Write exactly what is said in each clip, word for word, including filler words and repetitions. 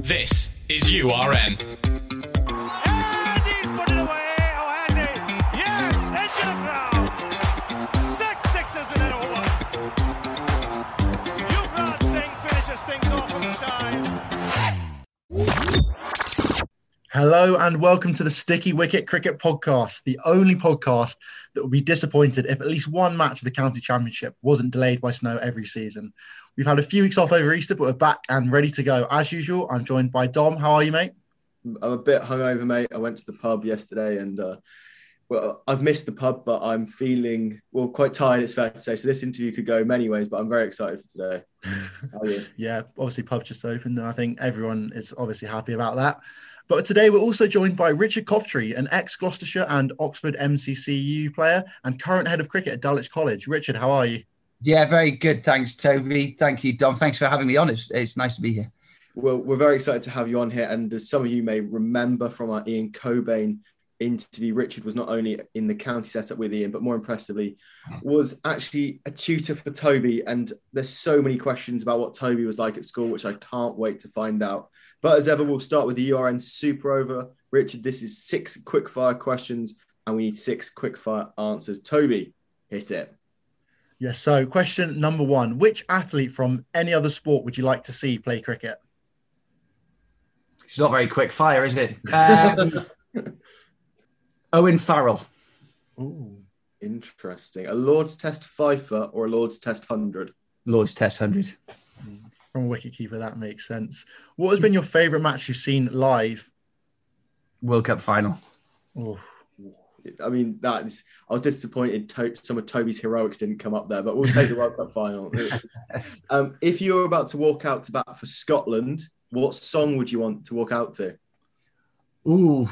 This is U R N. And he's put it away. Oh, has he? Yes, into the crowd. Six sixes in an over. Yuvraj Singh finishes things off in style. Hello and welcome to the Sticky Wicket Cricket Podcast, the only podcast that will be disappointed if at least one match of the County Championship wasn't delayed by snow every season. We've had a few weeks off over Easter, but we're back and ready to go. As usual, I'm joined by Dom. How are you, mate? I'm a bit hungover, mate. I went to the pub yesterday and, uh, well, I've missed the pub, but I'm feeling, well, quite tired, it's fair to say. So this interview could go many ways, but I'm very excited for today. How are you? Yeah, obviously pub just opened and I think everyone is obviously happy about that. But today we're also joined by Richard Coftree, an ex-Gloucestershire and Oxford M C C U player and current head of cricket at Dulwich College. Richard, how are you? Yeah, very good. Thanks, Toby. Thank you, Dom. Thanks for having me on. It's, it's nice to be here. Well, we're very excited to have you on here. And as some of you may remember from our Ian Cobain interview, Richard was not only in the county setup with Ian, but more impressively, was actually a tutor for Toby. And there's so many questions about what Toby was like at school, which I can't wait to find out. But as ever, we'll start with the U R N Super Over. Richard, this is six quickfire questions, and we need six quickfire answers. Toby, hit it. Yes, so question number one. Which athlete from any other sport would you like to see play cricket? It's not very quick fire, is it? Um, Owen Farrell. Ooh. Interesting. A Lord's Test fifer or a Lord's Test hundred? Lord's Test hundred. From a wicketkeeper, that makes sense. What has been your favourite match you've seen live? World Cup final. Oh. I mean, that is, I was disappointed to, some of Toby's heroics didn't come up there, but we'll take the World Cup final. Um, if you were about to walk out to bat for Scotland, what song would you want to walk out to? Ooh.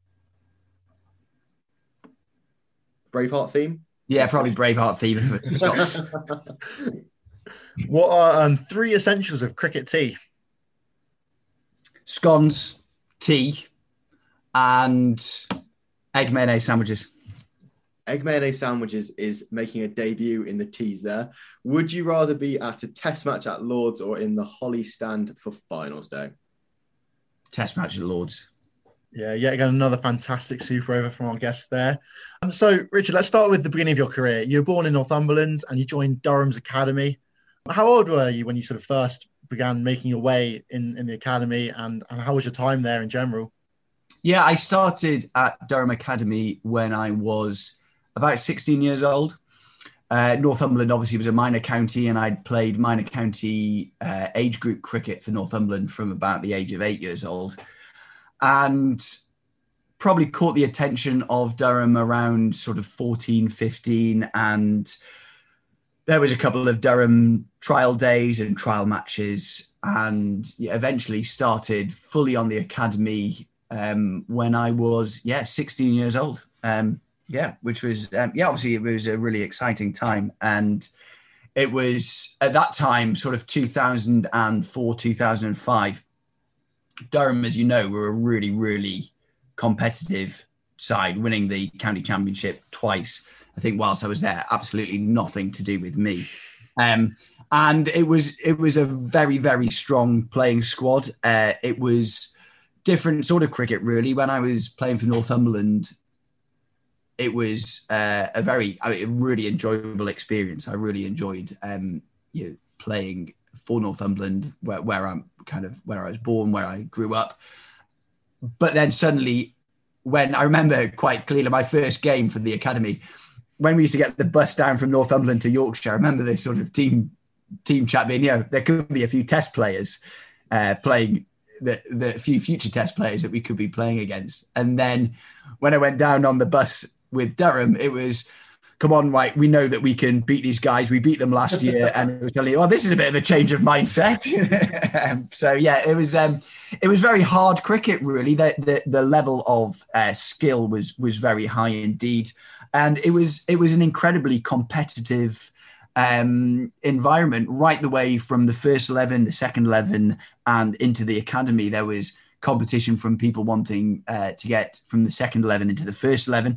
Braveheart theme? Yeah, probably Braveheart theme. For Scotland. What are um, three essentials of cricket tea? Scones, tea, and egg mayonnaise sandwiches. Egg mayonnaise sandwiches is making a debut in the teas there. Would you rather be at a test match at Lord's or in the Holly stand for finals day? Test match at Lord's. Yeah, yet again, another fantastic super over from our guests there. Um, so, Richard, let's start with the beginning of your career. You were born in Northumberland and you joined Durham's Academy. How old were you when you sort of first began making your way in, in the academy, and, and how was your time there in general? Yeah, I started at Durham Academy when I was about sixteen years old. Uh, Northumberland obviously was a minor county, and I'd played minor county uh, age group cricket for Northumberland from about the age of eight years old. And probably caught the attention of Durham around sort of fourteen, fifteen, and there was a couple of Durham trial days and trial matches, and yeah, eventually started fully on the academy um, when I was, yeah, sixteen years old. Um, yeah, which was, um, yeah, obviously it was a really exciting time. And it was at that time, sort of two thousand four, two thousand five, Durham, as you know, were a really, really competitive side, winning the county championship twice. I think whilst I was there, absolutely nothing to do with me. Um, and it was it was a very, very strong playing squad. Uh, it was different sort of cricket, really. When I was playing for Northumberland, it was uh, a very, I mean, a really enjoyable experience. I really enjoyed um, you know, playing for Northumberland, where, where I'm kind of where I was born, where I grew up. But then suddenly, when I remember quite clearly my first game for the academy, when we used to get the bus down from Northumberland to Yorkshire, I remember this sort of team team chat being, you know, there could be a few test players uh, playing, the, the few future test players that we could be playing against. And then when I went down on the bus with Durham, it was, come on, right, we know that we can beat these guys. We beat them last year. And it was telling you, oh, this is a bit of a change of mindset. um, so, yeah, it was um, it was very hard cricket, really. The, the, the level of uh, skill was was very high indeed. And it was it was an incredibly competitive um, environment right the way from the first eleven, the second eleven, and into the academy. There was competition from people wanting uh, to get from the second eleven into the first eleven.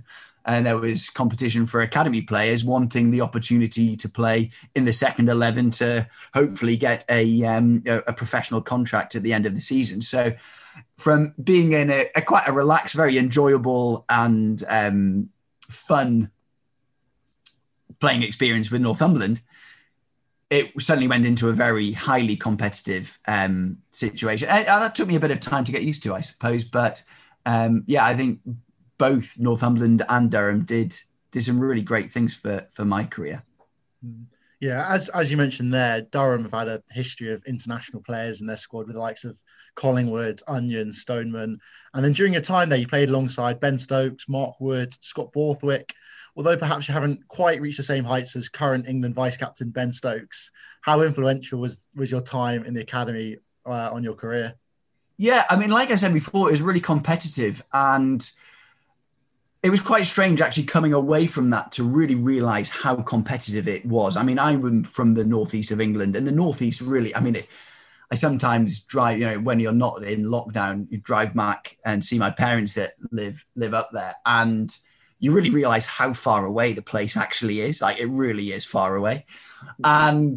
and there was competition for academy players wanting the opportunity to play in the second eleven to hopefully get a um, a professional contract at the end of the season. So from being in a, a quite a relaxed, very enjoyable and um, fun playing experience with Northumberland, it suddenly went into a very highly competitive um, situation. And, and that took me a bit of time to get used to, I suppose. But um, yeah, I think both Northumberland and Durham did did some really great things for for my career. Yeah, as as you mentioned there, Durham have had a history of international players in their squad with the likes of Collingwood, Onion, Stoneman. And then during your time there, you played alongside Ben Stokes, Mark Wood, Scott Borthwick. Although perhaps you haven't quite reached the same heights as current England vice-captain Ben Stokes, how influential was, was your time in the academy uh, on your career? Yeah, I mean, like I said before, it was really competitive, and it was quite strange actually coming away from that to really realise how competitive it was. I mean, I'm from the northeast of England, and the northeast really, I mean, it, I sometimes drive, you know, when you're not in lockdown, you drive back and see my parents that live live up there, and you really realise how far away the place actually is. Like, it really is far away. And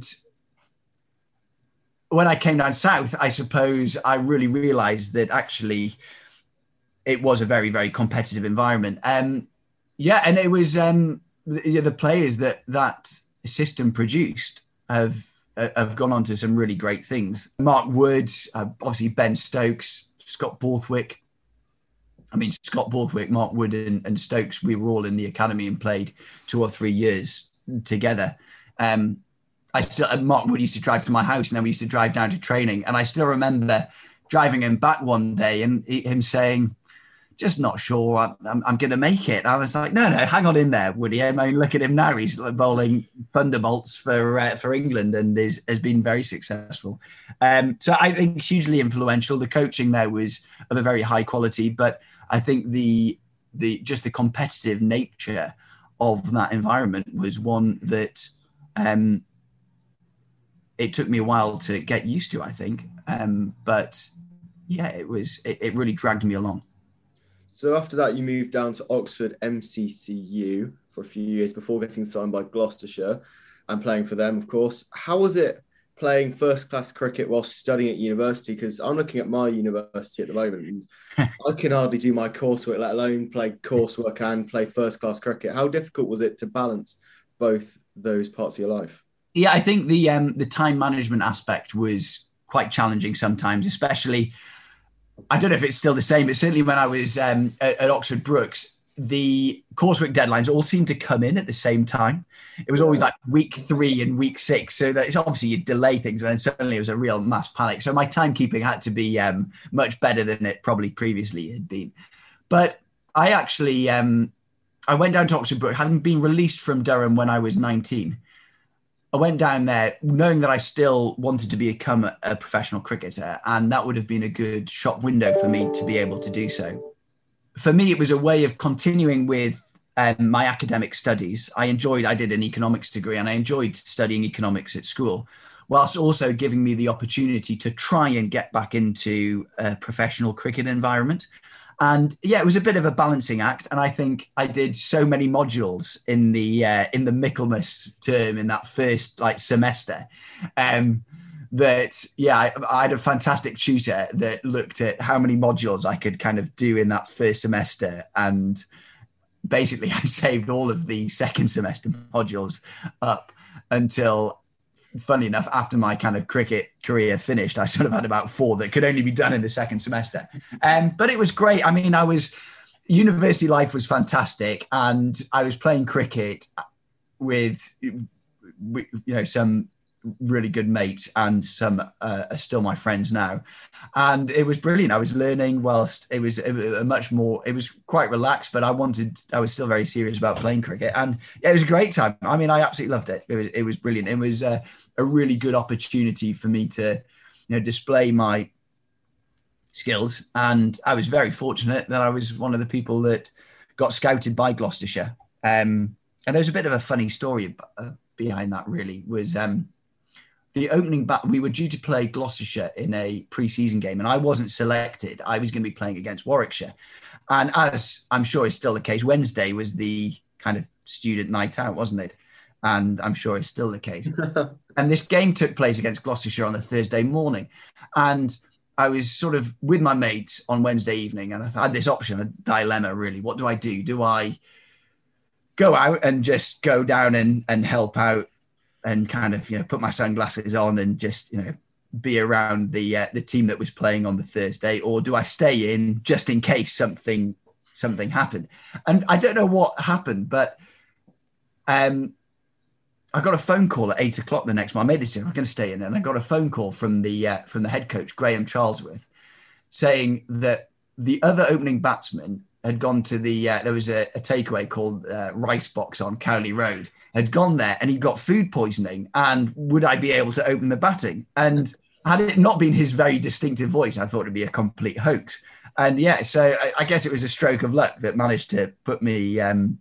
when I came down south, I suppose I really realised that actually it was a very, very competitive environment. Um, yeah, and it was um, the, the players that that system produced have have gone on to some really great things. Mark Wood, uh, obviously Ben Stokes, Scott Borthwick. I mean, Scott Borthwick, Mark Wood and, and Stokes, we were all in the academy and played two or three years together. Um, I still, Mark Wood used to drive to my house, and then we used to drive down to training. And I still remember driving him back one day and he, him saying, just not sure I'm, I'm, I'm going to make it. I was like, no, no, hang on in there, Woody. I mean, look at him now. He's bowling thunderbolts for uh, for England and is, has been very successful. Um, so I think hugely influential. The coaching there was of a very high quality, but I think the the just the competitive nature of that environment was one that um, it took me a while to get used to, I think. Um, but yeah, it was it, it really dragged me along. So after that, you moved down to Oxford M C C U for a few years before getting signed by Gloucestershire and playing for them, of course. How was it playing first-class cricket while studying at university? Because I'm looking at my university at the moment and I can hardly do my coursework, let alone play coursework and play first-class cricket. How difficult was it to balance both those parts of your life? Yeah, I think the um, the time management aspect was quite challenging sometimes, especially... I don't know if it's still the same, but certainly when I was um, at, at Oxford Brookes, the coursework deadlines all seemed to come in at the same time. It was always like week three and week six. So that it's obviously you delay things, and then suddenly it was a real mass panic. So my timekeeping had to be um, much better than it probably previously had been. But I actually, um, I went down to Oxford Brookes, having been released from Durham when I was nineteen. I went down there knowing that I still wanted to become a, a professional cricketer, and that would have been a good shop window for me to be able to do so. For me, it was a way of continuing with um, my academic studies. I enjoyed, I did an economics degree, and I enjoyed studying economics at school, whilst also giving me the opportunity to try and get back into a professional cricket environment. And yeah, it was a bit of a balancing act. And I think I did so many modules in the uh, in the Michaelmas term in that first like semester um, that, yeah, I, I had a fantastic tutor that looked at how many modules I could kind of do in that first semester. And basically I saved all of the second semester modules up until, funny enough, after my kind of cricket career finished, I sort of had about four that could only be done in the second semester. Um, but it was great. I mean, I was, university life was fantastic, and I was playing cricket with, you know, some really good mates, and some uh, are still my friends now. And it was brilliant. I was learning whilst it was a, a much more, it was quite relaxed, but I wanted, I was still very serious about playing cricket. And yeah, it was a great time. I mean, I absolutely loved it. It was, it was brilliant. It was uh, a really good opportunity for me to, you know, display my skills. And I was very fortunate that I was one of the people that got scouted by Gloucestershire. Um, and there's a bit of a funny story behind that, really, was, um, the opening bat, we were due to play Gloucestershire in a pre-season game, and I wasn't selected. I was going to be playing against Warwickshire. And as I'm sure is still the case, Wednesday was the kind of student night out, wasn't it? And I'm sure it's still the case. And this game took place against Gloucestershire on a Thursday morning. And I was sort of with my mates on Wednesday evening, and I had this option, a dilemma, really. What do I do? Do I go out and just go down and, and help out and kind of, you know, put my sunglasses on and just, you know, be around the uh, the team that was playing on the Thursday, or do I stay in just in case something something happened? And I don't know what happened, but um, I got a phone call at eight o'clock the next morning. I made this decision, I'm going to stay in, and I got a phone call from the uh, from the head coach, Graham Charlesworth, saying that the other opening batsman had gone to the, uh, there was a, a takeaway called uh, Rice Box on Cowley Road, had gone there and he got food poisoning, and would I be able to open the batting? And had it not been his very distinctive voice, I thought it'd be a complete hoax. And yeah, so I, I guess it was a stroke of luck that managed to put me um,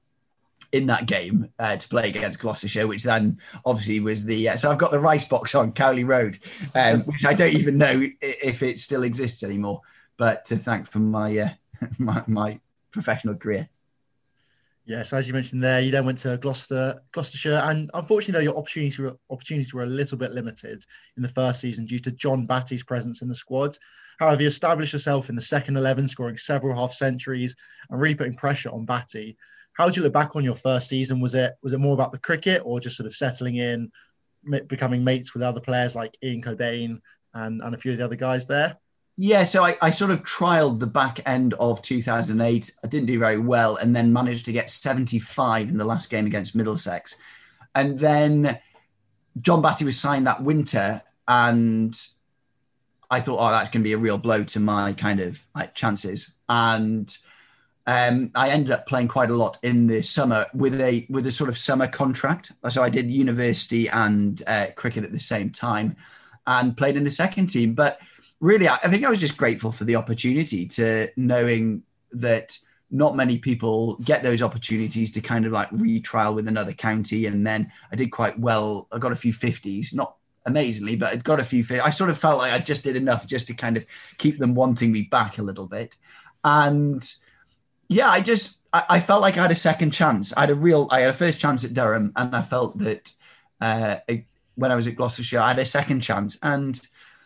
in that game uh, to play against Gloucestershire, which then obviously was the, uh, so I've got the Rice Box on Cowley Road, um, which I don't even know if it still exists anymore, but to thank for my, uh, my, my professional career. Yes, as you mentioned there, you then went to Gloucester, Gloucestershire, and unfortunately, though, your opportunities were, opportunities were a little bit limited in the first season due to John Batty's presence in the squad. However, you established yourself in the second eleven, scoring several half centuries and really putting pressure on Batty. How do you look back on your first season? Was it was it more about the cricket, or just sort of settling in, becoming mates with other players like Ian Cobain and, and a few of the other guys there? Yeah, so I, I sort of trialled the back end of two thousand eight. I didn't do very well, and then managed to get seventy-five in the last game against Middlesex. And then John Batty was signed that winter, and I thought, oh, that's going to be a real blow to my kind of like chances. And um, I ended up playing quite a lot in the summer with a with a sort of summer contract. So I did university and uh, cricket at the same time, and played in the second team. But really, I think I was just grateful for the opportunity, to knowing that not many people get those opportunities to kind of like retrial with another county. And then I did quite well. I got a few fifties, not amazingly, but I got a few. I sort of felt like I just did enough just to kind of keep them wanting me back a little bit. And yeah, I just, I, I felt like I had a second chance. I had a real, I had a first chance at Durham, and I felt that uh, when I was at Gloucestershire, I had a second chance. And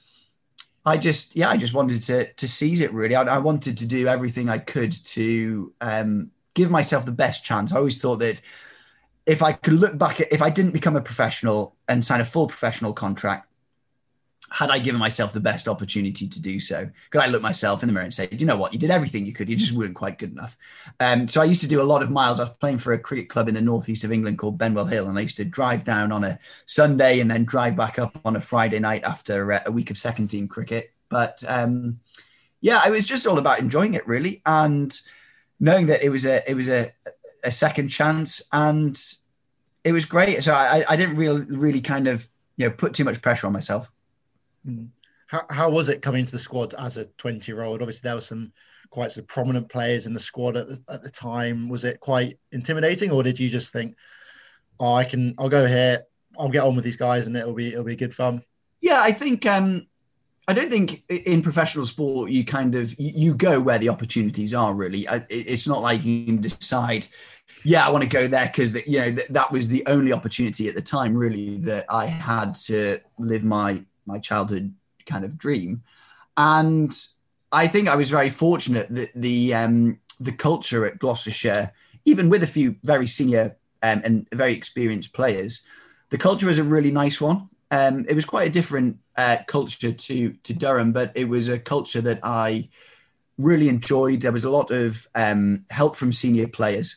I just, yeah, I just wanted to to seize it, really. I, I wanted to do everything I could to um, give myself the best chance. I always thought that if I could look back at, if I didn't become a professional and sign a full professional contract, had I given myself the best opportunity to do so, could I look myself in the mirror and say, do you know what, you did everything you could, you just weren't quite good enough. Um, so I used to do a lot of miles. I was playing for a cricket club in the northeast of England called Benwell Hill, and I used to drive down on a Sunday and then drive back up on a Friday night after a week of second team cricket. But um, yeah, it was just all about enjoying it, really, and knowing that it was a it was a, a second chance, and it was great. So I, I didn't really really kind of, you know, put too much pressure on myself. How how was it coming into the squad as a twenty-year-old? Obviously, there were some quite sort of prominent players in the squad at the, at the time. Was it quite intimidating, or did you just think, "Oh, I can, I'll go here, I'll get on with these guys, and it'll be it'll be good fun"? Yeah, I think um, I don't think in professional sport you kind of you go where the opportunities are. Really, it's not like you can decide, yeah, I want to go there because you know that, that was the only opportunity at the time, really, that I had to live my my childhood kind of dream. And I think I was very fortunate that the um, the culture at Gloucestershire, even with a few very senior um, and very experienced players, the culture was a really nice one. Um, it was quite a different uh, culture to to Durham, but it was a culture that I really enjoyed. There was a lot of um, help from senior players.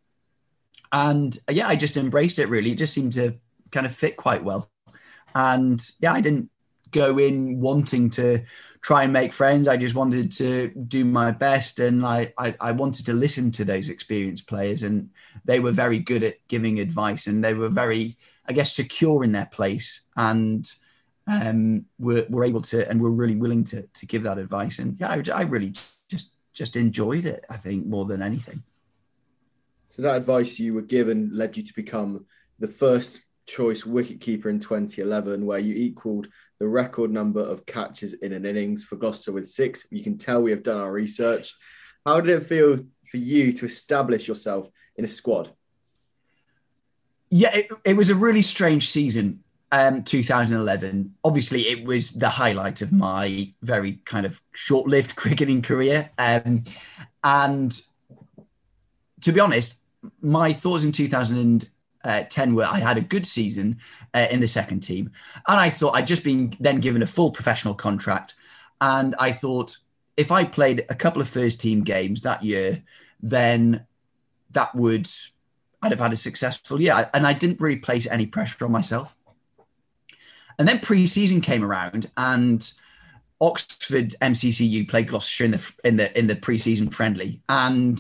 And yeah, I just embraced it, really. It just seemed to kind of fit quite well. And yeah, I didn't go in wanting to try and make friends. I just wanted to do my best, and I, I I wanted to listen to those experienced players, and they were very good at giving advice, and they were very, I guess, secure in their place, and um, were were able to, and were really willing to to give that advice. And yeah, I, I really just just enjoyed it, I think, more than anything. So that advice you were given led you to become the first choice wicketkeeper in twenty eleven, where you equalled the record number of catches in an innings for Gloucester with six. You can tell we have done our research. How did it feel for you to establish yourself in a squad? Yeah, it, it was a really strange season, um, two thousand eleven. Obviously, it was the highlight of my very kind of short-lived cricketing career. Um, and to be honest, my thoughts in two thousand ten were I had a good season uh, in the second team. And I thought I'd just been then given a full professional contract. And I thought if I played a couple of first team games that year, then that would... I'd have had a successful year. And I didn't really place any pressure on myself. And then pre-season came around and Oxford M C C U played Gloucestershire in the in the in the pre-season friendly. And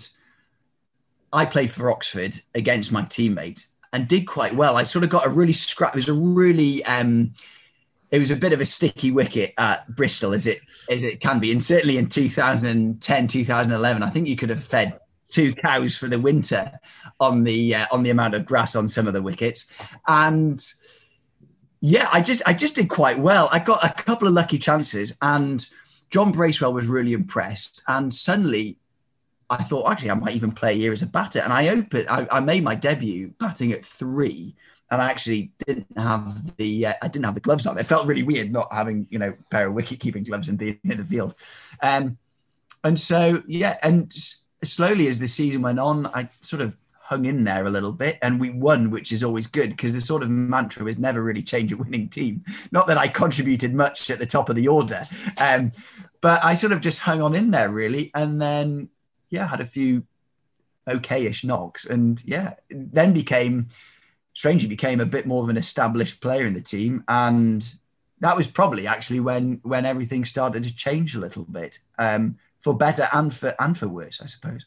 I played for Oxford against my teammate and did quite well. I sort of got a really scrap. It was a really um, it was a bit of a sticky wicket at Bristol as it as it can be. And certainly in two thousand ten, two thousand eleven, I think you could have fed two cows for the winter on the uh, on the amount of grass on some of the wickets. And yeah, I just I just did quite well. I got a couple of lucky chances and John Bracewell was really impressed. And suddenly I thought, actually, I might even play here as a batter. And I opened, I, I made my debut batting at three. And I actually didn't have the uh, I didn't have the gloves on. It felt really weird not having, you know, a pair of wicket keeping gloves and being in the field. Um, and so yeah, and slowly as the season went on, I sort of hung in there a little bit and we won, which is always good because the sort of mantra was never really change a winning team. Not that I contributed much at the top of the order, um, but I sort of just hung on in there really. And then, yeah, had a few okay-ish knocks and yeah, then became, strangely became a bit more of an established player in the team. And that was probably actually when, when everything started to change a little bit. Um, for better and for and for worse, I suppose.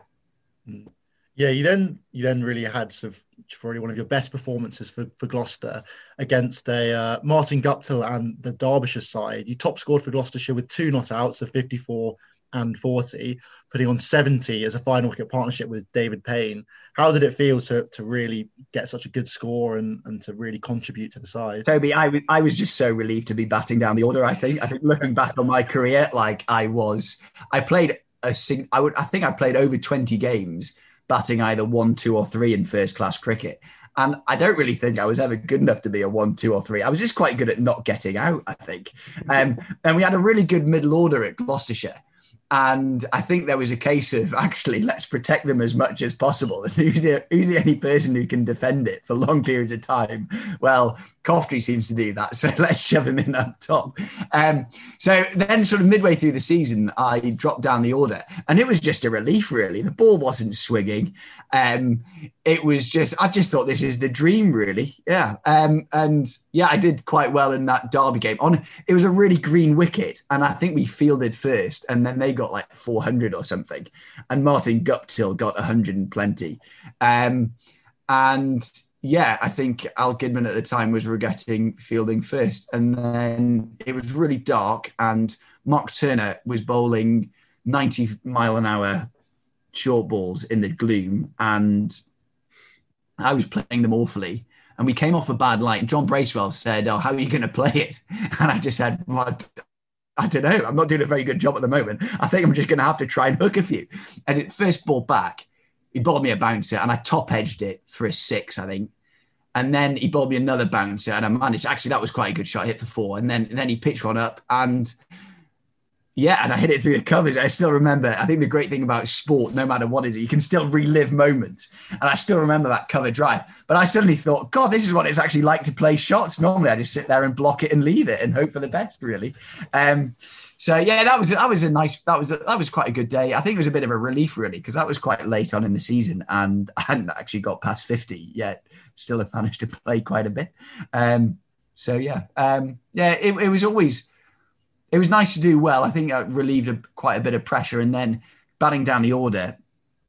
Yeah, you then you then really had sort of probably one of your best performances for, for Gloucester against a uh, Martin Guptill and the Derbyshire side. You top scored for Gloucestershire with two not outs of fifty-four and forty, putting on seventy as a final wicket partnership with David Payne. How did it feel to to really get such a good score and, and to really contribute to the side? Toby, I, w- I was just so relieved to be batting down the order, I think. I think looking back on my career, like I was, I played a sing, I would, I think I played over twenty games batting either one, two or three in first class cricket. And I don't really think I was ever good enough to be a one, two or three. I was just quite good at not getting out, I think. Um, and we had a really good middle order at Gloucestershire. And I think there was a case of actually, let's protect them as much as possible. And who's the, who's the only person who can defend it for long periods of time? Well, Coftree seems to do that. So let's shove him in up top. Um, so then sort of midway through the season, I dropped down the order and it was just a relief, really. The ball wasn't swinging. Um, it was just, I just thought this is the dream, really. Yeah. Um, and yeah, I did quite well in that Derby game. On It was a really green wicket. And I think we fielded first and then they got like four hundred or something. And Martin Guptill got one hundred and plenty. Um, and yeah, I think Al Gidman at the time was regretting fielding first. And then it was really dark and Mark Turner was bowling ninety mile an hour short balls in the gloom. And I was playing them awfully. And we came off a bad light. John Bracewell said, oh, how are you going to play it? And I just said, well, I don't know. I'm not doing a very good job at the moment. I think I'm just going to have to try and hook a few. And it first ball back, he bowled me a bouncer and I top edged it for a six, I think. And then he bowled me another bouncer and I managed. Actually, that was quite a good shot. I hit for four. And then, then he pitched one up and yeah, and I hit it through the covers. I still remember, I think the great thing about sport, no matter what is it, you can still relive moments. And I still remember that cover drive. But I suddenly thought, God, this is what it's actually like to play shots. Normally I just sit there and block it and leave it and hope for the best, really. Um, so yeah, that was that was a nice, that was a, that was quite a good day. I think it was a bit of a relief, really, because that was quite late on in the season and I hadn't actually got past fifty yet. Still have managed to play quite a bit. Um, so yeah, um, yeah, it, it was always... It was nice to do well. I think it relieved a, quite a bit of pressure, and then batting down the order,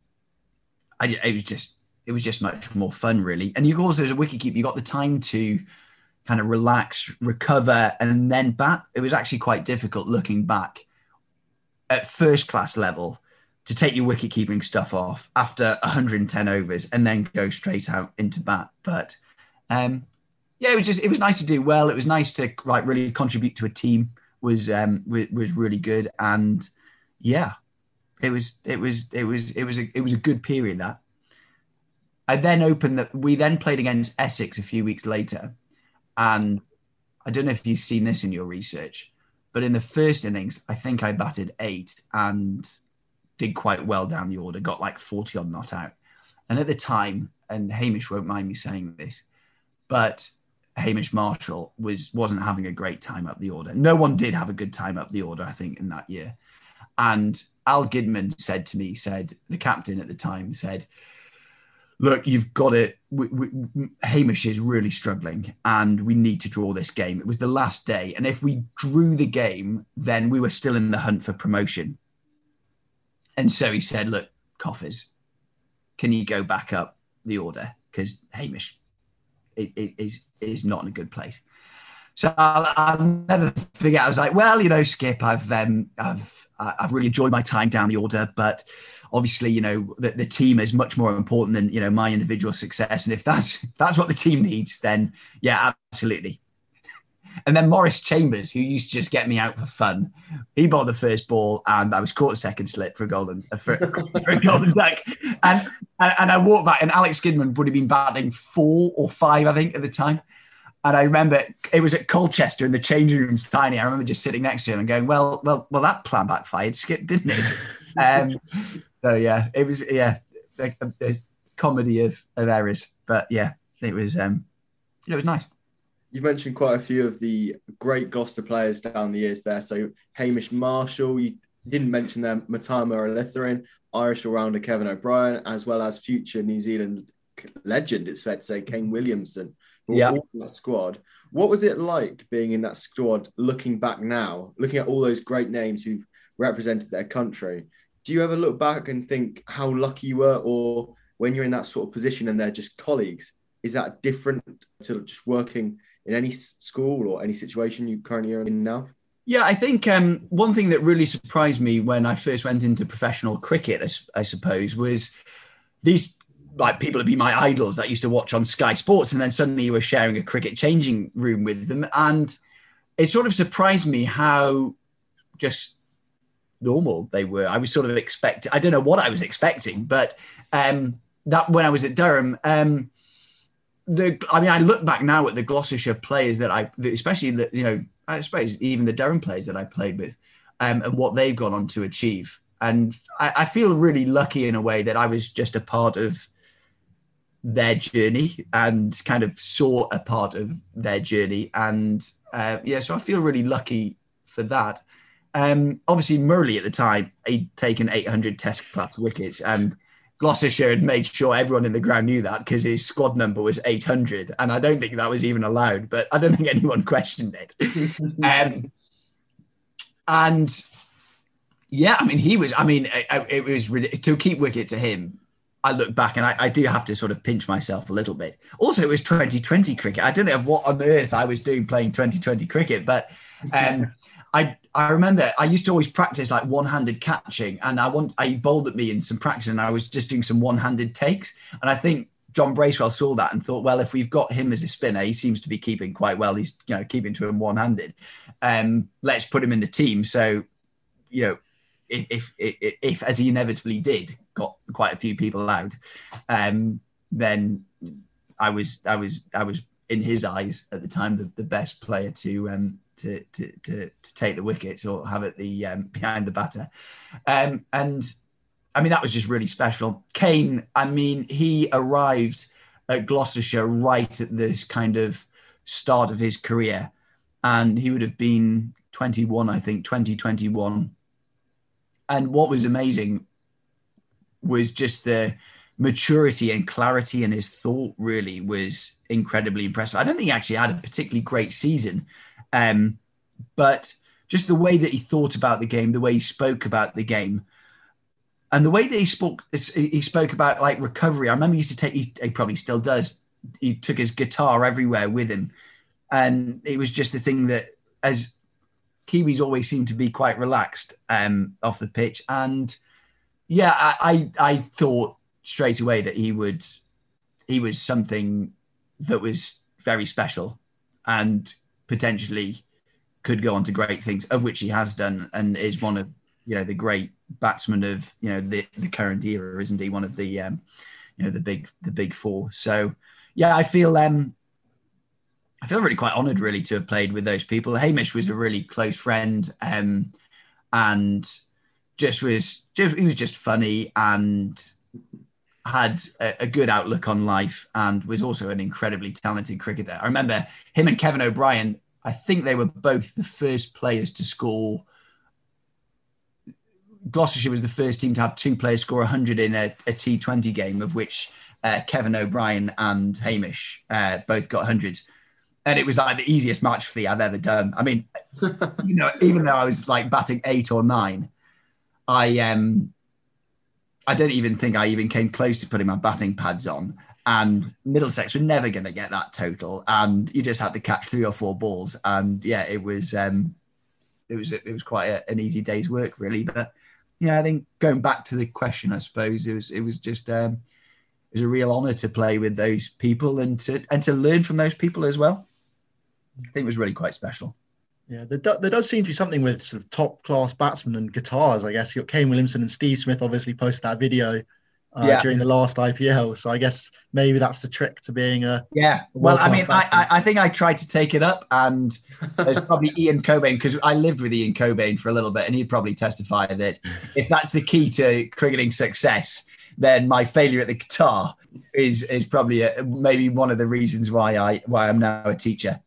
I, it was just it was just much more fun, really. And you also, as a wicketkeeper, you got the time to kind of relax, recover, and then bat. It was actually quite difficult looking back at first class level to take your wicket-keeping stuff off after one hundred ten overs and then go straight out into bat. But um, yeah, it was just it was nice to do well. It was nice to like really contribute to a team. Was um was, was really good, and yeah, it was it was it was it was a, it was a good period. That I then opened that we then played against Essex a few weeks later, and I don't know if you've seen this in your research, but in the first innings, I think I batted eight and did quite well down the order, got like forty odd not out. And at the time, and Hamish won't mind me saying this, but Hamish Marshall was, wasn't having a great time up the order. No one did have a good time up the order, I think, in that year. And Al Gidman said to me, said, the captain at the time said, look, you've got it. We, we, Hamish is really struggling and we need to draw this game. It was the last day. And if we drew the game, then we were still in the hunt for promotion. And so he said, look, Coffers, can you go back up the order? Because Hamish is, is not in a good place. So I'll, I'll never forget. I was like, well, you know, Skip, I've, um, I've, I've really enjoyed my time down the order, but obviously, you know, the, the team is much more important than, you know, my individual success. And if that's if that's what the team needs, then yeah, absolutely. And then Maurice Chambers, who used to just get me out for fun, he bowled the first ball and I was caught a second slip for a golden for, for a golden duck. And, and and I walked back and Alex Skidman would have been batting four or five, I think, at the time. And I remember it was at Colchester and the changing room's tiny. I remember just sitting next to him and going, well, well, well, that plan backfired, Skip, didn't it? Um, so yeah, it was, yeah, a, a, a comedy of, of errors, but yeah, it was, um, it was nice. You mentioned quite a few of the great Gloucester players down the years there. So Hamish Marshall, you didn't mention them, Matama Olithering, Irish all-rounder Kevin O'Brien, as well as future New Zealand legend, it's fair to say, Kane Williamson. Yeah, that squad. What was it like being in that squad? Looking back now, looking at all those great names who've represented their country, do you ever look back and think how lucky you were, or when you're in that sort of position and they're just colleagues, is that different to just working in any school or any situation you currently are in now? Yeah, I think um, one thing that really surprised me when I first went into professional cricket, I, I suppose, was these. Like people would be my idols that I used to watch on Sky Sports, and then suddenly you were sharing a cricket changing room with them. And it sort of surprised me how just normal they were. I was sort of expecting, I don't know what I was expecting, but um, that when I was at Durham, um, the, I mean, I look back now at the Gloucestershire players that I, especially the, you know, I suppose even the Durham players that I played with um, and what they've gone on to achieve. And I, I feel really lucky in a way that I was just a part of their journey and kind of saw a part of their journey. And uh, yeah, so I feel really lucky for that. Um, obviously, Murley at the time, he'd taken eight hundred test class wickets and Gloucestershire had made sure everyone in the ground knew that because his squad number was eight hundred. And I don't think that was even allowed, but I don't think anyone questioned it. um, and yeah, I mean, he was, I mean, it, it was to keep wicket to him. I look back and I, I do have to sort of pinch myself a little bit. Also, it was twenty twenty cricket. I don't know what on earth I was doing playing twenty twenty cricket, but um, I I remember I used to always practice like one-handed catching, and I want I bowled at me in some practice, and I was just doing some one-handed takes. And I think John Bracewell saw that and thought, well, if we've got him as a spinner, he seems to be keeping quite well. He's you know keeping to him one-handed. Um, let's put him in the team. So you know. If, if, if, as he inevitably did, got quite a few people out, um, then I was, I was, I was in his eyes at the time the, the best player to, um, to, to, to, to take the wickets or have it the um, behind the batter, um, and I mean that was just really special. Kane, I mean, he arrived at Gloucestershire right at this kind of start of his career, and he would have been twenty-one, I think, twenty twenty-one. And what was amazing was just the maturity and clarity in his thought really was incredibly impressive. I don't think he actually had a particularly great season, um, but just the way that he thought about the game, the way he spoke about the game, and the way that he spoke, he spoke about like recovery. I remember he used to take, he, he probably still does, he took his guitar everywhere with him. And it was just the thing that as Kiwis always seem to be quite relaxed um, off the pitch. And yeah, I, I, I thought straight away that he would, he was something that was very special and potentially could go on to great things, of which he has done and is one of you know, the great batsman of, you know, the, the current era, isn't he? One of the, um, you know, the big, the big four. So yeah, I feel, um, I feel really quite honoured really to have played with those people. Hamish was a really close friend, um, and just was, just, he was just funny and had a, a good outlook on life, and was also an incredibly talented cricketer. I remember him and Kevin O'Brien, I think they were both the first players to score. Gloucestershire was the first team to have two players score one hundred in a, a T twenty game, of which uh, Kevin O'Brien and Hamish uh, both got hundreds. And it was like the easiest match fee I've ever done. I mean, you know, even though I was like batting eight or nine, I um, I don't even think I even came close to putting my batting pads on. And Middlesex were never going to get that total, and you just had to catch three or four balls. And yeah, it was um, it was it was quite a, an easy day's work, really. But yeah, I think going back to the question, I suppose it was it was just um, it was a real honour to play with those people and to and to learn from those people as well. I think it was really quite special. Yeah, there, do, there does seem to be something with sort of top class batsmen and guitars. I guess you got Kane Williamson and Steve Smith obviously posted that video uh, yeah. during the last I P L. So I guess maybe that's the trick to being a yeah. A well, I mean, I, I think I tried to take it up, and there's probably Ian Cobain, because I lived with Ian Cobain for a little bit, and he'd probably testify that if that's the key to cricketing success, then my failure at the guitar is is probably a, maybe one of the reasons why I why I'm now a teacher.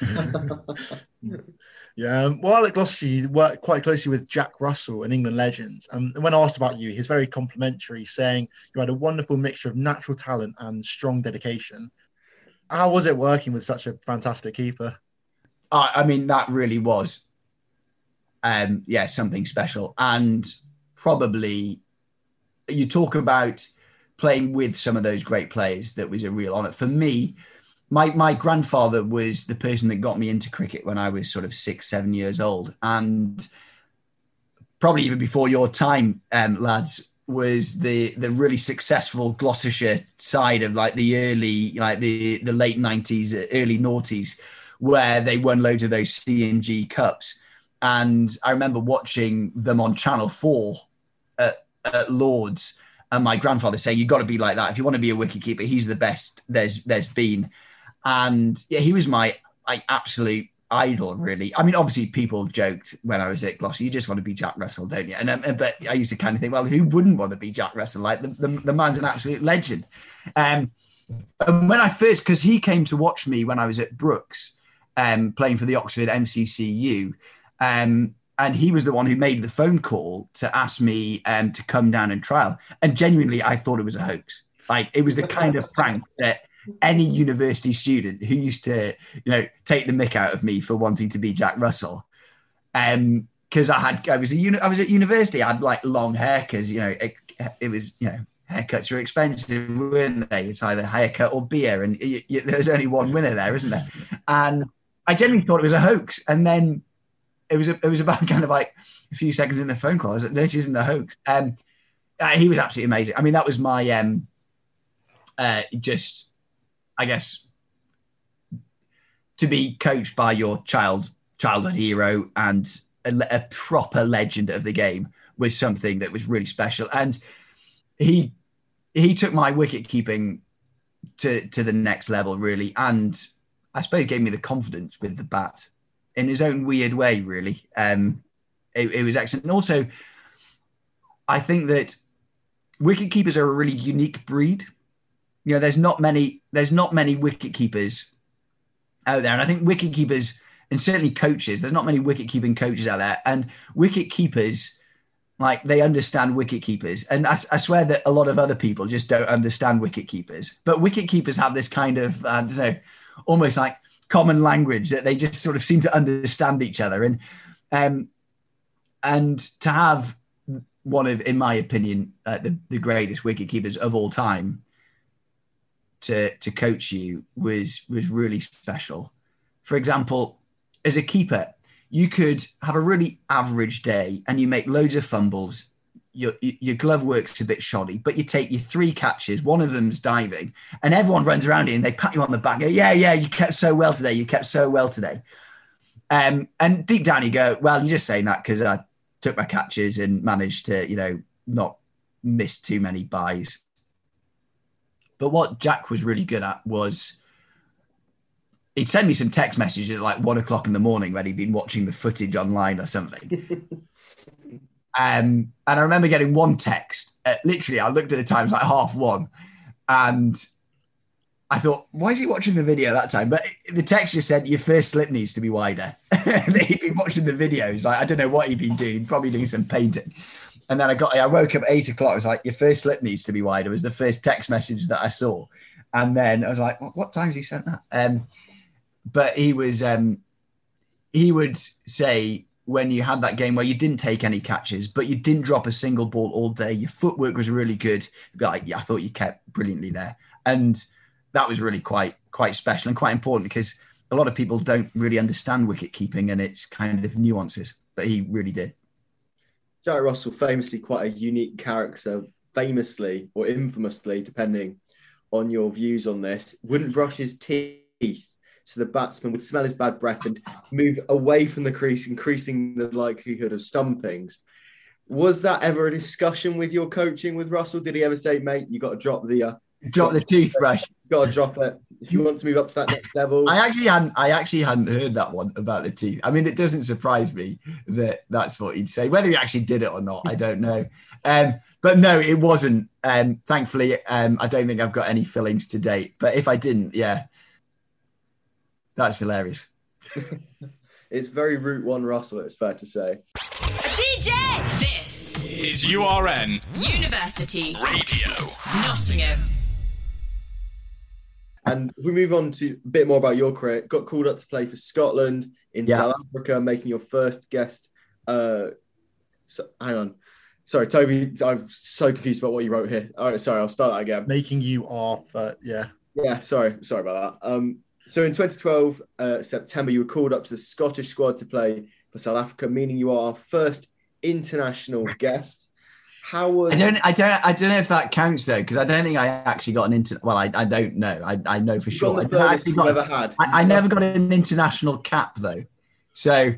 Yeah, um, while at Gloucestershire, you worked quite closely with Jack Russell, an England legend. Um, and when asked about you, he was very complimentary, saying you had a wonderful mixture of natural talent and strong dedication. How was it working with such a fantastic keeper? I, I mean, that really was, um, yeah, something special. And probably, you talk about playing with some of those great players, that was a real honour. For me, My my grandfather was the person that got me into cricket when I was sort of six, seven years old. And probably even before your time, um, lads, was the the really successful Gloucestershire side of like the early, like the, the late nineties, early noughties, where they won loads of those C and G Cups. And I remember watching them on Channel four at, at Lords, and my grandfather saying, you've got to be like that. If you want to be a wicketkeeper, he's the best there's there's been. And yeah, he was my, my absolute idol, really. I mean, obviously, people joked when I was at Gloucester, you just want to be Jack Russell, don't you? And um, but I used to kind of think, well, who wouldn't want to be Jack Russell? Like, the, the, the man's an absolute legend. Um, and when I first, because he came to watch me when I was at Brooks, um, playing for the Oxford M C C U, um, and he was the one who made the phone call to ask me um, to come down and trial. And genuinely, I thought it was a hoax. Like, it was the kind of prank that any university student who used to, you know, take the mick out of me for wanting to be Jack Russell. Um, because I had, I was a uni- I was at university. I had like long hair because, you know, it, it was, you know, haircuts are expensive, weren't they? It's either haircut or beer, and you, you, there's only one winner there, isn't there? And I genuinely thought it was a hoax. And then it was, a, it was about kind of like a few seconds in the phone call. I was like, this isn't a hoax. Um, uh, he was absolutely amazing. I mean, that was my, um, uh, just, I guess, to be coached by your child, childhood hero and a, a proper legend of the game was something that was really special. And he he took my wicket keeping to, to the next level, really. And I suppose gave me the confidence with the bat in his own weird way, really. Um, it, it was excellent. And also, I think that wicket keepers are a really unique breed. You know, there's not many, there's not many wicket keepers out there. And I think wicket keepers, and certainly coaches, there's not many wicket keeping coaches out there. And wicket keepers, like, they understand wicket keepers. And I, I swear that a lot of other people just don't understand wicket keepers. But wicket keepers have this kind of, uh, I don't know, almost like common language that they just sort of seem to understand each other. And um, and to have one of, in my opinion, uh, the, the greatest wicket keepers of all time to to coach you was was really special. For example, as a keeper, you could have a really average day and you make loads of fumbles. Your your glove work's a bit shoddy, but you take your three catches, one of them's diving, and everyone runs around you and they pat you on the back. Go, yeah, yeah, you kept so well today. You kept so well today. Um, and deep down you go, well, you're just saying that because I, took my catches and managed to, you know, not miss too many buys. But what Jack was really good at was he'd send me some text messages at like one o'clock in the morning when he'd been watching the footage online or something. um, and I remember getting one text. Uh, literally, I looked at the time, it was like half one. And I thought, why is he watching the video that time? But the text just said, your first slip needs to be wider. And he'd been watching the videos. Like, I don't know what he'd been doing, probably doing some painting. And then I got, I woke up at eight o'clock. I was like, your first slip needs to be wider. It was the first text message that I saw. And then I was like, what, what time's he sent that? Um, but he was, um, he would say when you had that game where you didn't take any catches, but you didn't drop a single ball all day, your footwork was really good. He'd be like, yeah, I thought you kept brilliantly there. And that was really quite, quite special and quite important because a lot of people don't really understand wicket keeping and its kind of nuances, but he really did. Jack Russell, famously quite a unique character, famously or infamously, depending on your views on this, wouldn't brush his teeth. So the batsman would smell his bad breath and move away from the crease, increasing the likelihood of stumpings. Was that ever a discussion with your coaching with Russell? Did he ever say, mate, you got to drop the... Uh, drop the toothbrush. You got to drop it if you want to move up to that next level. I actually hadn't. I actually hadn't heard that one about the teeth. I mean, it doesn't surprise me that that's what he'd say. Whether he actually did it or not, I don't know. Um, but no, it wasn't. Um, thankfully, um, I don't think I've got any fillings to date. But if I didn't, yeah, that's hilarious. It's very Route One Russell. It's fair to say. D J. This is U R N University Radio Nottingham. And if we move on to a bit more about your career, got called up to play for Scotland in yeah. South Africa, making your first guest. Uh, so, hang on. Sorry, Toby, I'm so confused about what you wrote here. All right, sorry, I'll start that again. Making you off, uh, yeah. Yeah, sorry, sorry about that. Um, so in twenty twelve, uh, September, you were called up to the Scottish squad to play for South Africa, meaning you are our first international guest. How was? I don't. I don't. I don't know if that counts though, because I don't think I actually got an inter. Well, I, I don't know. I, I know for sure. I never actually got. Ever had. I, I never got an international cap though. So,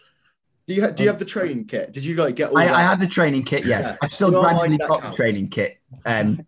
do you ha- do you have the training kit? Did you like get all? I, that? I had the training kit. Yes, Yeah. I've still You don't randomly mind that got the counts. training kit. Um,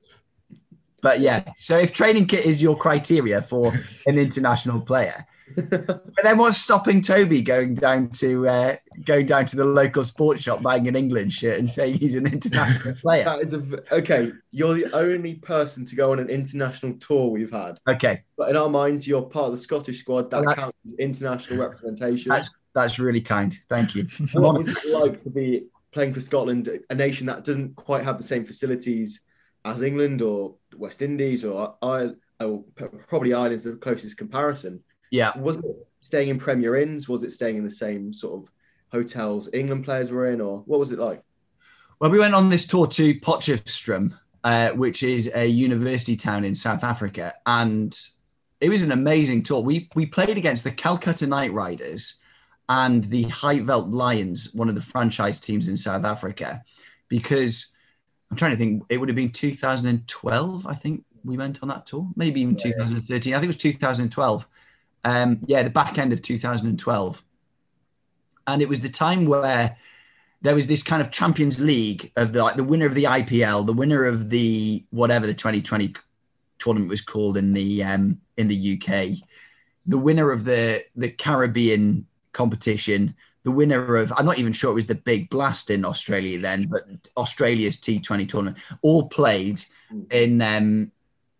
but yeah. So if training kit is your criteria for an international player. But then what's stopping Toby going down to uh, going down to the local sports shop, buying an England shirt and saying he's an international player? That is a v- okay. You're the only person to go on an international tour we've had. Okay, But in our minds, you're part of the Scottish squad. That Well, that- counts as international representation. that's that's really kind. Thank you. What was it like to be playing for Scotland, a nation that doesn't quite have the same facilities as England or West Indies or Ireland? Oh, probably Ireland's the closest comparison. Yeah. Was it staying in Premier Inns? Was it staying in the same sort of hotels England players were in, or what was it like? Well, we went on this tour to Potchefstroom, uh, which is a university town in South Africa, and it was an amazing tour. We we played against the Calcutta Knight Riders and the Highveld Lions, one of the franchise teams in South Africa, because I'm trying to think, it would have been two thousand twelve, I think we went on that tour, maybe even yeah. two thousand thirteen. I think it was two thousand twelve. Um, yeah, the back end of two thousand twelve. And it was the time where there was this kind of Champions League of the like the winner of the I P L, the winner of the whatever the twenty twenty tournament was called in the um, in the U K, the winner of the the Caribbean competition, the winner of, I'm not even sure it was the Big Blast in Australia then, but Australia's T twenty tournament, all played in um,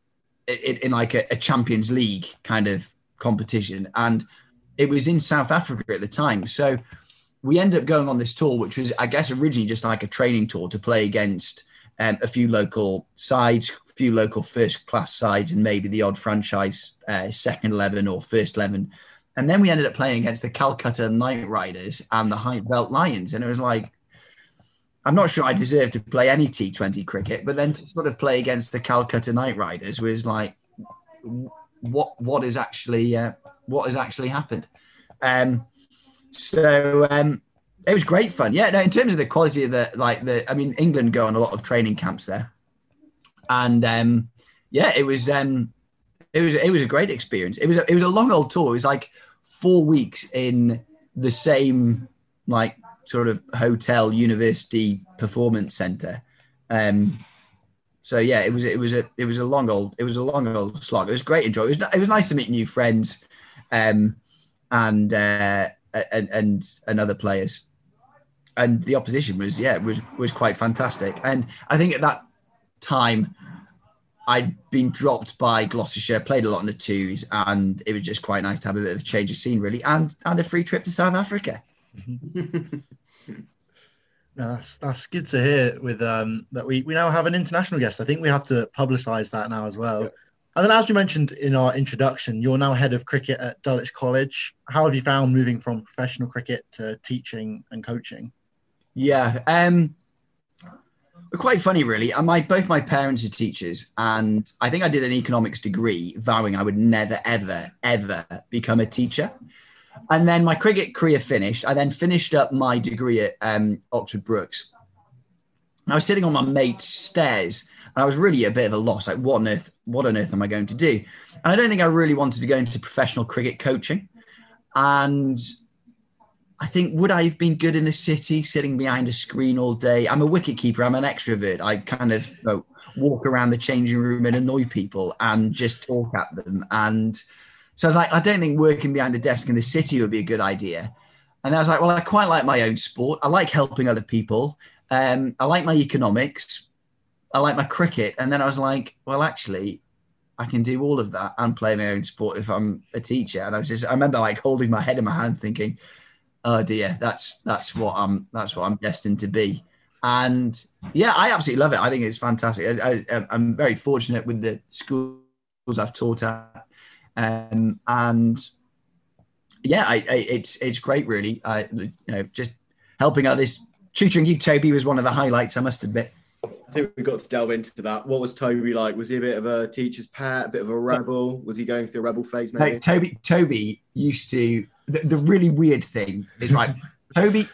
in, in like a, a Champions League kind of competition, and it was in South Africa at the time. So we ended up going on this tour, which was, I guess, originally just like a training tour to play against um, a few local sides, a few local first class sides, and maybe the odd franchise uh, second eleven or first eleven. And then we ended up playing against the Calcutta Knight Riders and the Highveld Lions, and it was like, I'm not sure I deserve to play any T twenty cricket, but then to sort of play against the Calcutta Knight Riders was like, what what is actually uh, what has actually happened. Um, so um, it was great fun. Yeah, no, in terms of the quality of the like the, I mean, England go on a lot of training camps there, and um, yeah, it was um, it was it was a great experience. It was a, it was a long old tour. It was like four weeks in the same like sort of hotel university performance centre. Um, so yeah, it was it was a it was a long old it was a long old slog. It was great enjoy. It was it was nice to meet new friends, um, and uh, and and and other players. And the opposition was yeah was was quite fantastic. And I think at that time, I'd been dropped by Gloucestershire, played a lot in the twos, and it was just quite nice to have a bit of a change of scene, really, and and a free trip to South Africa. No, that's that's good to hear. With um, that we we now have an international guest. I think we have to publicise that now as well. Yeah. And then, as you mentioned in our introduction, you're now head of cricket at Dulwich College. How have you found moving from professional cricket to teaching and coaching? Yeah, um, quite funny, really. My both my parents are teachers, and I think I did an economics degree, vowing I would never, ever, ever become a teacher. And then my cricket career finished. I then finished up my degree at um, Oxford Brookes. And I was sitting on my mate's stairs, and I was really a bit of a loss. Like, what on earth? What on earth am I going to do? And I don't think I really wanted to go into professional cricket coaching. And I think, would I have been good in the city, sitting behind a screen all day? I'm a wicket keeper. I'm an extrovert. I kind of you know, walk around the changing room and annoy people and just talk at them. And so I was like, I don't think working behind a desk in the city would be a good idea. And I was like, well, I quite like my own sport. I like helping other people. Um, I like my economics. I like my cricket. And then I was like, well, actually, I can do all of that and play my own sport if I'm a teacher. And I was just, I remember like holding my head in my hand thinking, oh dear, that's, that's what I'm, that's what I'm destined to be. And yeah, I absolutely love it. I think it's fantastic. I, I, I'm very fortunate with the schools I've taught at. Um, and yeah, I, I, it's it's great, really. I, you know, just helping others. Tutoring you, Toby, was one of the highlights, I must admit. I think we got to delve into that. What was Toby like? Was he a bit of a teacher's pet, a bit of a rebel? Was he going through a rebel phase, maybe? No, Toby, Toby used to. The, the really weird thing is, right, Toby.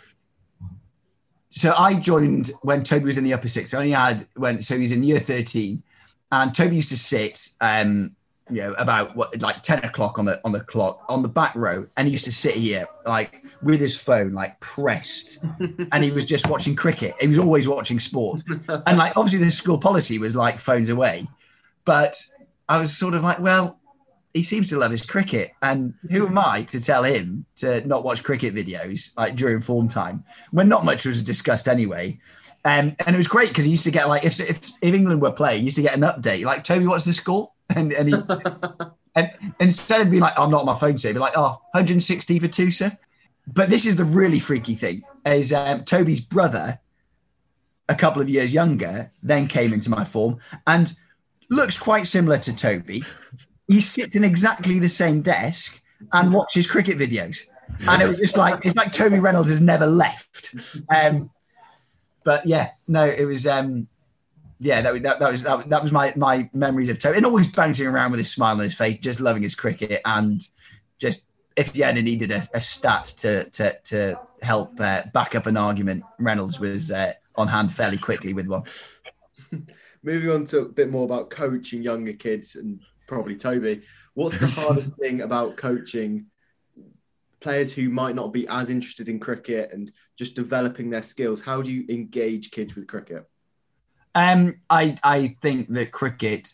So I joined when Toby was in the upper six. I only had when so he's in year thirteen, and Toby used to sit. Um, you know, about what, like ten o'clock on the on the clock on the back row, and he used to sit here like with his phone like pressed, and he was just watching cricket. He was always watching sport, and like obviously the school policy was like phones away, but I was sort of like, well, he seems to love his cricket, and who am I to tell him to not watch cricket videos like during form time when not much was discussed anyway. Um, and it was great because he used to get like if, if if England were playing, he used to get an update like, Toby, what's the score? And and, he, and instead of being like, oh, I'm not on my phone today, be like, oh, one hundred sixty for two, sir. But this is the really freaky thing: is um, Toby's brother, a couple of years younger, then came into my form and looks quite similar to Toby. He sits in exactly the same desk and watches cricket videos, and it was just like it's like Toby Reynolds has never left. Um, but yeah, no, it was. Um, Yeah, that, that, that was that, that was my my memories of Toby. And always bouncing around with his smile on his face, just loving his cricket, and just if you ever needed a, a stat to to to help uh, back up an argument, Reynolds was uh, on hand fairly quickly with one. Moving on to a bit more about coaching younger kids and probably Toby. What's the hardest thing about coaching players who might not be as interested in cricket and just developing their skills? How do you engage kids with cricket? Um, I I think that cricket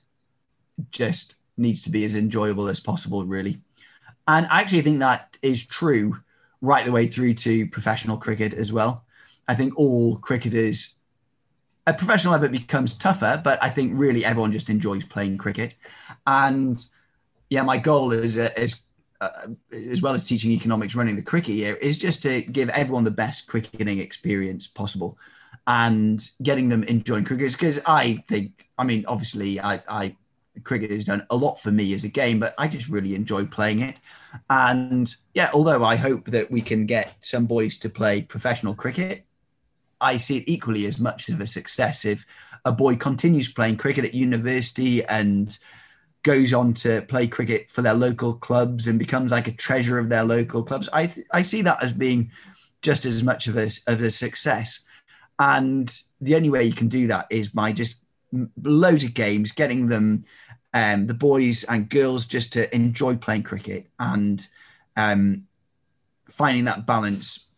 just needs to be as enjoyable as possible, really. And I actually think that is true right the way through to professional cricket as well. I think all cricketers, at professional level, it becomes tougher, but I think really everyone just enjoys playing cricket. And yeah, my goal is, uh, is uh, as well as teaching economics, running the cricket year, is just to give everyone the best cricketing experience possible. And getting them enjoying cricket, because I think, I mean, obviously, I, I cricket has done a lot for me as a game, but I just really enjoy playing it. And yeah, although I hope that we can get some boys to play professional cricket, I see it equally as much of a success if a boy continues playing cricket at university and goes on to play cricket for their local clubs and becomes like a treasure of their local clubs. I th- I see that as being just as much of a, of a success. And the only way you can do that is by just loads of games, getting them, um, the boys and girls, just to enjoy playing cricket and um, finding that balance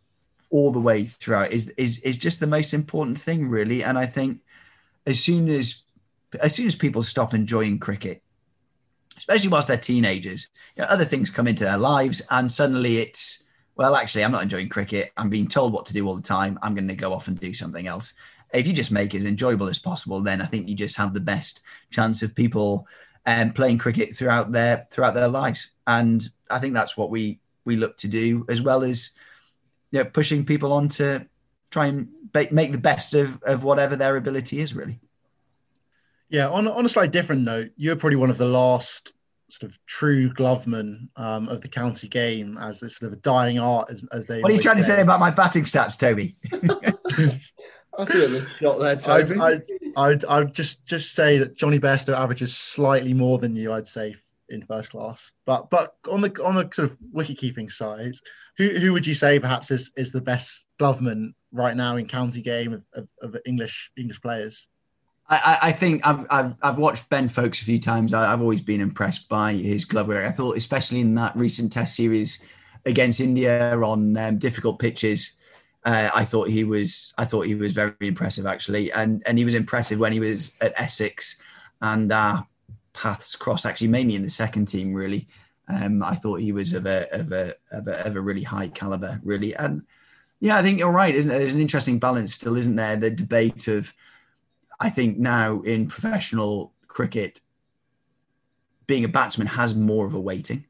all the way throughout is is is just the most important thing, really. And I think as soon as as soon as people stop enjoying cricket, especially whilst they're teenagers, you know, other things come into their lives, and suddenly it's, well, actually, I'm not enjoying cricket. I'm being told what to do all the time. I'm going to go off and do something else. If you just make it as enjoyable as possible, then I think you just have the best chance of people um, playing cricket throughout their throughout their lives. And I think that's what we we look to do, as well as, you know, pushing people on to try and ba- make the best of, of whatever their ability is, really. Yeah, on, on a slightly different note, you're probably one of the last sort of true glovemen um, of the county game, as a sort of a dying art, as, as they What are you always trying say. to say about my batting stats, Toby? That's a bit of a shot there, I'd, Toby. I'd, I'd, I'd just just say that Johnny Bairstow averages slightly more than you, I'd say, in first class. But but on the on the sort of wicket keeping side, who who would you say perhaps is, is the best gloveman right now in county game of, of, of English English players? I, I think I've, I've I've watched Ben Folkes a few times. I, I've always been impressed by his glove work. I thought, especially in that recent Test series against India on um, difficult pitches, uh, I thought he was I thought he was very impressive, actually, and and he was impressive when he was at Essex, and our paths crossed actually mainly in the second team. Really, um, I thought he was of a of a of a of a really high caliber, really, and yeah, I think you're right, isn't there? There's an interesting balance still, isn't there? The debate of, I think now in professional cricket, being a batsman has more of a weighting.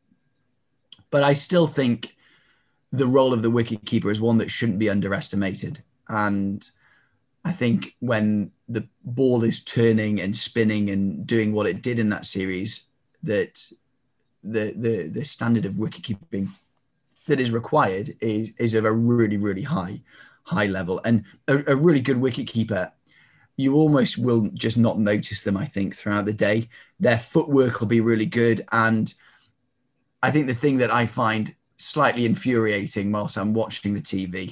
But I still think the role of the wicketkeeper is one that shouldn't be underestimated. And I think when the ball is turning and spinning and doing what it did in that series, that the the, the standard of wicketkeeping that is required is, is of a really, really high, high level. And a, a really good wicketkeeper, you almost will just not notice them, I think, throughout the day. Their footwork will be really good. And I think the thing that I find slightly infuriating whilst I'm watching the T V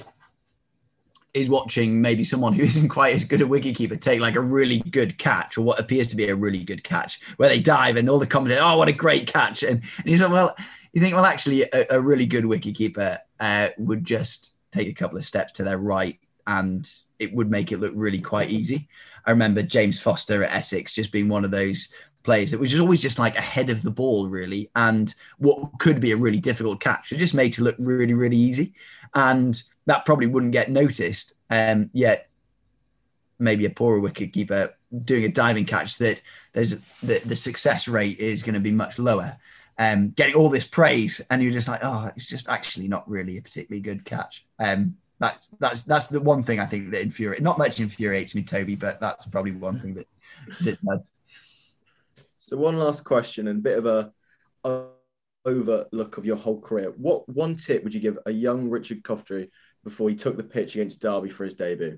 is watching maybe someone who isn't quite as good a wicketkeeper take like a really good catch, or what appears to be a really good catch, where they dive and all the commentators, oh, what a great catch. And, and you say, well, you think, well, actually, a, a really good wicketkeeper uh, would just take a couple of steps to their right, and it would make it look really quite easy. I remember James Foster at Essex just being one of those players that was just always just like ahead of the ball, really. And what could be a really difficult catch was just made to look really, really easy. And that probably wouldn't get noticed. Um, yet maybe a poorer wicketkeeper doing a diving catch, that there's the, the success rate is going to be much lower. Um, getting all this praise, and you're just like, oh, it's just actually not really a particularly good catch. Um, That's that's that's the one thing I think that infuriates. Not much infuriates me, Toby, but that's probably one thing that. that uh, So one last question, and a bit of a, a overlook of your whole career. What one tip would you give a young Richard Coftree before he took the pitch against Derby for his debut?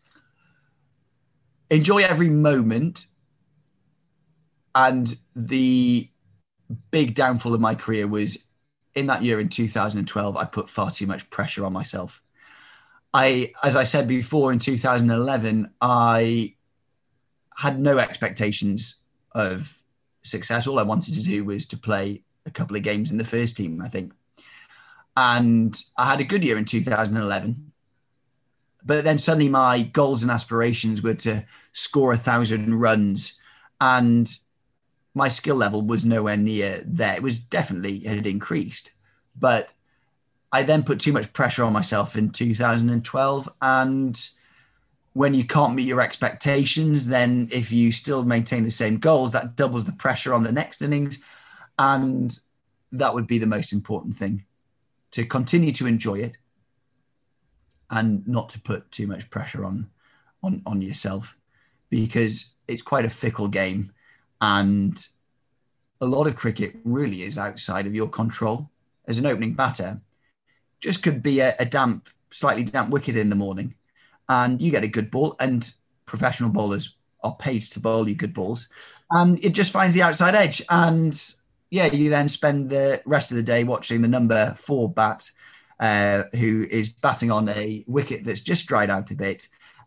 Enjoy every moment. And the big downfall of my career was in that year in two thousand twelve. I put far too much pressure on myself. I, as I said before, in two thousand eleven, I had no expectations of success. All I wanted to do was to play a couple of games in the first team, I think. And I had a good year in two thousand eleven. But then suddenly my goals and aspirations were to score a thousand runs. And my skill level was nowhere near there. It was definitely, it had increased. But I then put too much pressure on myself in two thousand twelve. And when you can't meet your expectations, then if you still maintain the same goals, that doubles the pressure on the next innings. And that would be the most important thing, to continue to enjoy it and not to put too much pressure on, on, on yourself, because it's quite a fickle game. And a lot of cricket really is outside of your control. As an opening batter, just could be a, a damp, slightly damp wicket in the morning, and you get a good ball, and professional bowlers are paid to bowl you good balls, and it just finds the outside edge. And yeah, you then spend the rest of the day watching the number four bat, uh, who is batting on a wicket that's just dried out a bit,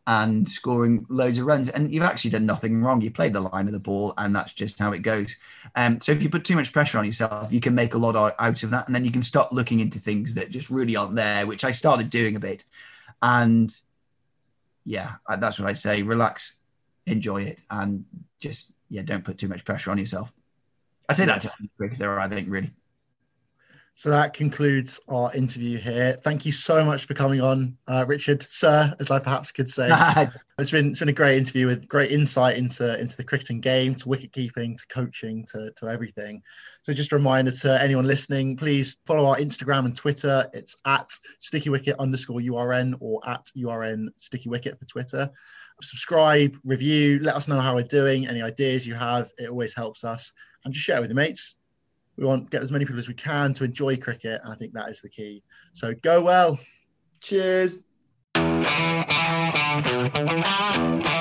and scoring loads of runs. And you've actually done nothing wrong. You played the line of the ball, and that's just how it goes. Um, so if you put too much pressure on yourself, you can make a lot out of that. And then you can start looking into things that just really aren't there, which I started doing a bit. And yeah, that's what I say. Relax, enjoy it, and just, yeah, don't put too much pressure on yourself. I say that to any cricketer, I think, really. So that concludes our interview here. Thank you so much for coming on, uh, Richard, sir, as I perhaps could say. It's been it's been a great interview with great insight into, into the cricketing game, to wicket keeping, to coaching, to, to everything. So just a reminder to anyone listening, please follow our Instagram and Twitter. It's at stickywicket underscore U R N or at U R N stickywicket for Twitter. Subscribe, review, let us know how we're doing, any ideas you have. It always helps us. And just share it with your mates. We want to get as many people as we can to enjoy cricket, and I think that is the key. So go well. Cheers.